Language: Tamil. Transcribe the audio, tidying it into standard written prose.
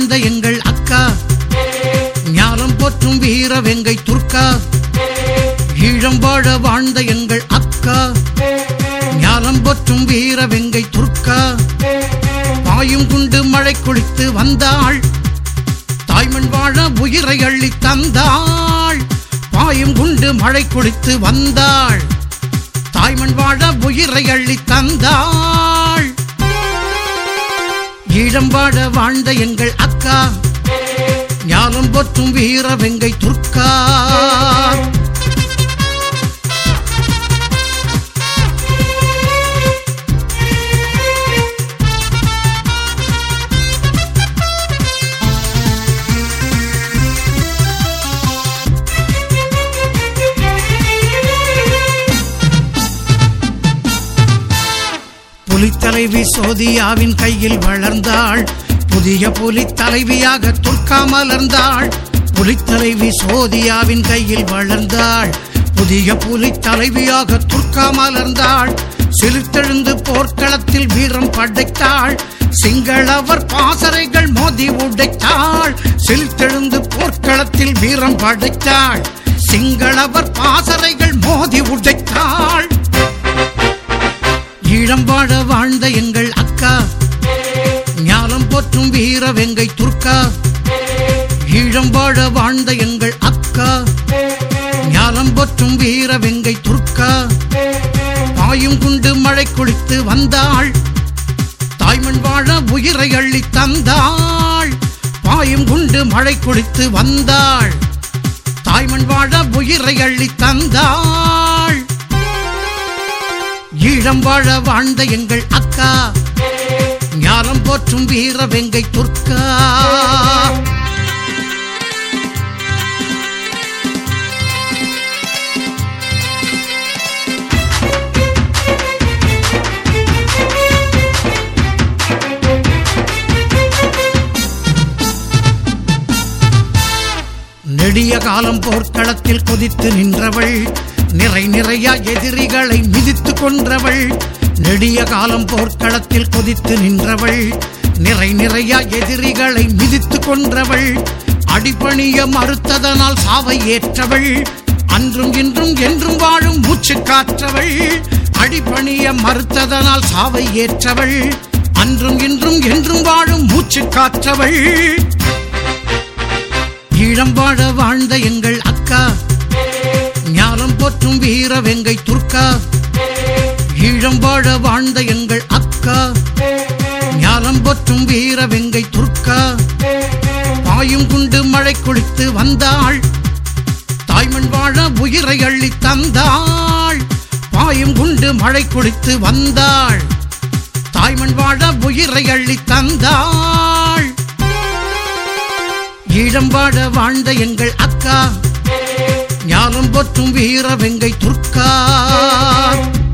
வாழ்ந்த எங்கள் அக்கா, ஞானம் போற்றும் வீர வெங்கை துர்க்கா. ஈழம் வாழ வாழ்ந்த எங்கள் அக்கா, ஞானம் போற்றும் வீர வெங்கை துர்க்கா. பாயும் குண்டு மழை குளித்து வந்தாள், தாய்மண் வாழ உயிரை அள்ளி தந்தாள். பாயும் குண்டு மழை குளித்து வந்தாள், தாய்மண் வாழ உயிரை அள்ளி தந்தாள். ஈழம் வாழ வாழ்ந்த எங்கள் அக்கா, ஞானம் போற்றும் வீர வெங்கை துர்க்கா. புலித்தலைவி சோதியாவின் கையில் வளர்ந்தாள், புதிய புலி தலைவியாக துர்க்கா மலர்ந்தாள். புலித்தலைவி சோதியாவின் கையில் வளர்ந்தாள், புதிய புலி தலைவியாக துர்க்கா மலர்ந்தாள். சிலிர்த்தெழுந்து போர்க்களத்தில் வீரம் படைத்தாள், சிங்களவர் பாசறைகள் மோதி உடைத்தாள். சிலிர்த்தெழுந்து போர்க்களத்தில் வீரம் படைத்தாள், சிங்களவர் பாசறைகள் மோதி உடைத்தாள். ஈழம் வாழ வாழ்ந்த எங்கள் அக்கா, ஞானம் போற்றும் வீர வெங்கை துர்க்கா. ஈழம் வாழ வாழ்ந்த எங்கள் அக்கா, ஞானம் போற்றும் வீர வெங்கை துர்க்கா. பாயும் குண்டு மழை குளித்து வந்தாள், தாய்மண் வாழ உயிரை அள்ளி தந்தாள். பாயும் குண்டு மழை குளித்து வந்தாள், தாய்மண் வாழ உயிரை அள்ளி தந்தாள். ஈழம் வாழ வாழ்ந்த எங்கள் அக்கா, ஞானம் போற்றும் வீர வெங்கை துர்க்கா. நெடிய காலம் போர்க்களத்தில் கொதித்து நின்றவள், நிறை நிறைய எதிரிகளை மிதித்து கொன்றவள். நெடிய காலம் போர்க்களத்தில் கொதித்து நின்றவள், நிறை நிறைய எதிரிகளை மிதித்து கொன்றவள். அடிபணிய மறுத்ததனால் சாவை ஏற்றவள், அன்றும் இன்றும் என்றும் வாழும் மூச்சு காற்றவள். அடிபணிய மறுத்ததனால் சாவை ஏற்றவள், அன்றும் இன்றும் என்றும் வாழும் மூச்சு காற்றவள். ஈழம் வாழ வாழ்ந்த எங்கள் அக்கா, ஞானம் போற்றும் வீர வெங்கை துர்க்கா. ஈழம் வாழ வாழ்ந்த எங்கள் அக்கா, ஞானம் போற்றும் வீர வெங்கை துர்க்கா. பாயும் குண்டு மழை குளித்து வந்தாள், தாய்மண் வாழ உயிரை அள்ளி தந்தாள். பாயும் குண்டு மழை குளித்து வந்தாள், தாய்மண் வாழ உயிரை அள்ளி தந்தாள். ஈழம் வாழ வாழ்ந்த எங்கள் அக்கா, ஞானம் போற்றும் வீர வெங்கை துர்க்கா.